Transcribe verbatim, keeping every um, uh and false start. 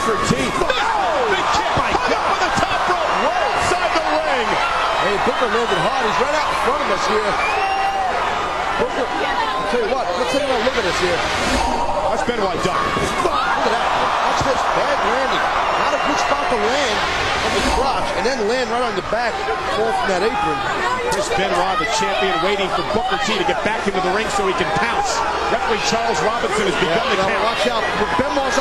Booker T. Oh, big kick. My God. For the top rope. Right inside the ring. Hey, Booker landed hard. He's right out in front of us here. Booker, I'll tell you what, let's take a look at this here. Watch Benoit duck. Look at that. Watch this. Bad landing. Not a good spot to land from the crotch, and then land right on the back, fall from that apron. Chris Benoit, the champion, waiting for Booker T to get back into the ring so he can pounce. Referee Charles Robinson has begun yeah, the count. Watch out. Benoit's